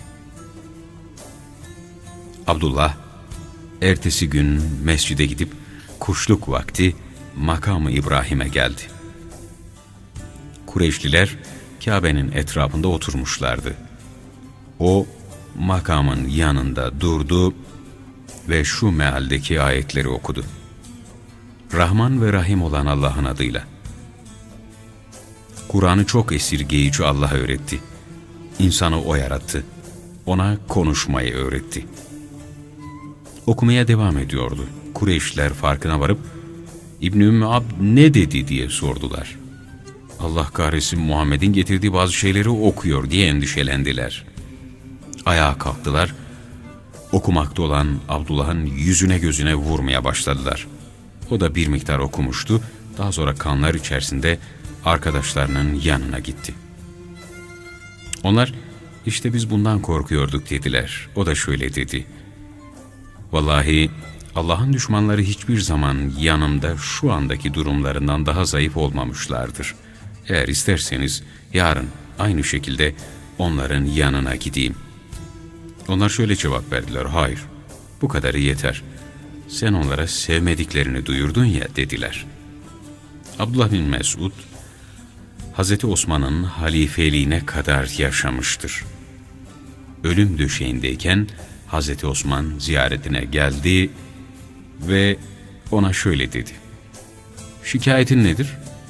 Abdullah, ertesi gün mescide gidip kuşluk vakti makamı İbrahim'e geldi. Kureyşliler Kabe'nin etrafında oturmuşlardı. O makamın yanında durdu ve şu mealdeki ayetleri okudu. Rahman ve Rahim olan Allah'ın adıyla. Kur'an'ı çok esirgeyici Allah öğretti. İnsanı O yarattı. Ona konuşmayı öğretti. Okumaya devam ediyordu. Kureyşliler farkına varıp İbn-i Ümmü Abd ne dedi diye sordular. Allah kahretsin, Muhammed'in getirdiği bazı şeyleri okuyor diye endişelendiler. Ayağa kalktılar. Okumakta olan Abdullah'ın yüzüne gözüne vurmaya başladılar. O da bir miktar okumuştu. Daha sonra kanlar içerisinde arkadaşlarının yanına gitti. Onlar, işte biz bundan korkuyorduk dediler. O da şöyle dedi: vallahi Allah'ın düşmanları hiçbir zaman yanımda şu andaki durumlarından daha zayıf olmamışlardır. Eğer isterseniz yarın aynı şekilde onların yanına gideyim. Onlar şöyle cevap verdiler: hayır, bu kadarı yeter. Sen onlara sevmediklerini duyurdun ya dediler. Abdullah bin Mesud, Hazreti Osman'ın halifeliğine kadar yaşamıştır. Ölüm döşeğindeyken Hazreti Osman ziyaretine geldi ve ona şöyle dedi: şikayetin nedir?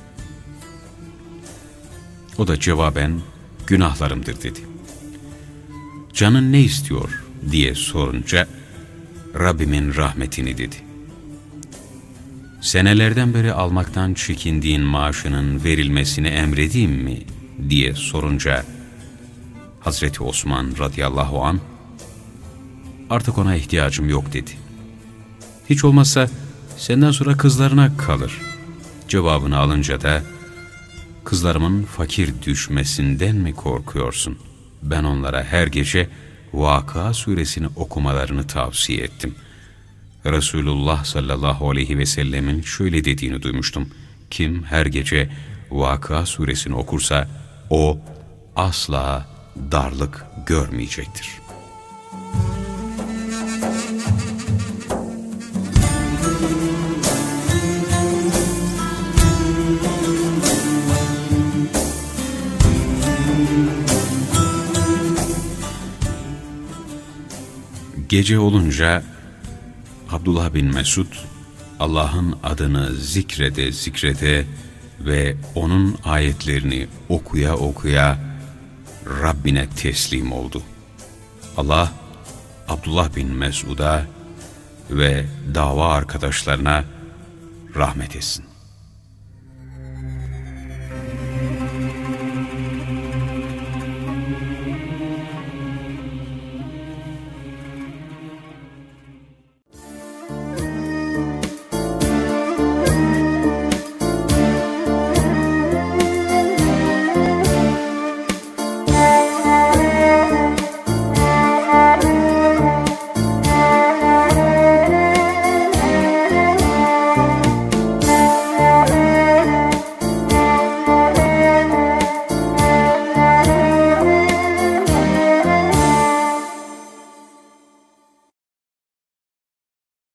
O da cevaben günahlarımdır dedi. Canın ne istiyor diye sorunca Rabbimin rahmetini dedi. Senelerden beri almaktan çekindiğin maaşının verilmesini emredeyim mi diye sorunca Hazreti Osman radıyallahu anh artık ona ihtiyacım yok dedi. Hiç olmazsa senden sonra kızlarına kalır cevabını alınca da kızlarımın fakir düşmesinden mi korkuyorsun? Ben onlara her gece Vakıa suresini okumalarını tavsiye ettim. Resulullah sallallahu aleyhi ve sellemin şöyle dediğini duymuştum: kim her gece Vakıa suresini okursa o asla darlık görmeyecektir. Gece olunca Abdullah bin Mesud Allah'ın adını zikrede zikrede ve onun ayetlerini okuya okuya Rabbine teslim oldu. Allah Abdullah bin Mesud'a ve dava arkadaşlarına rahmet etsin.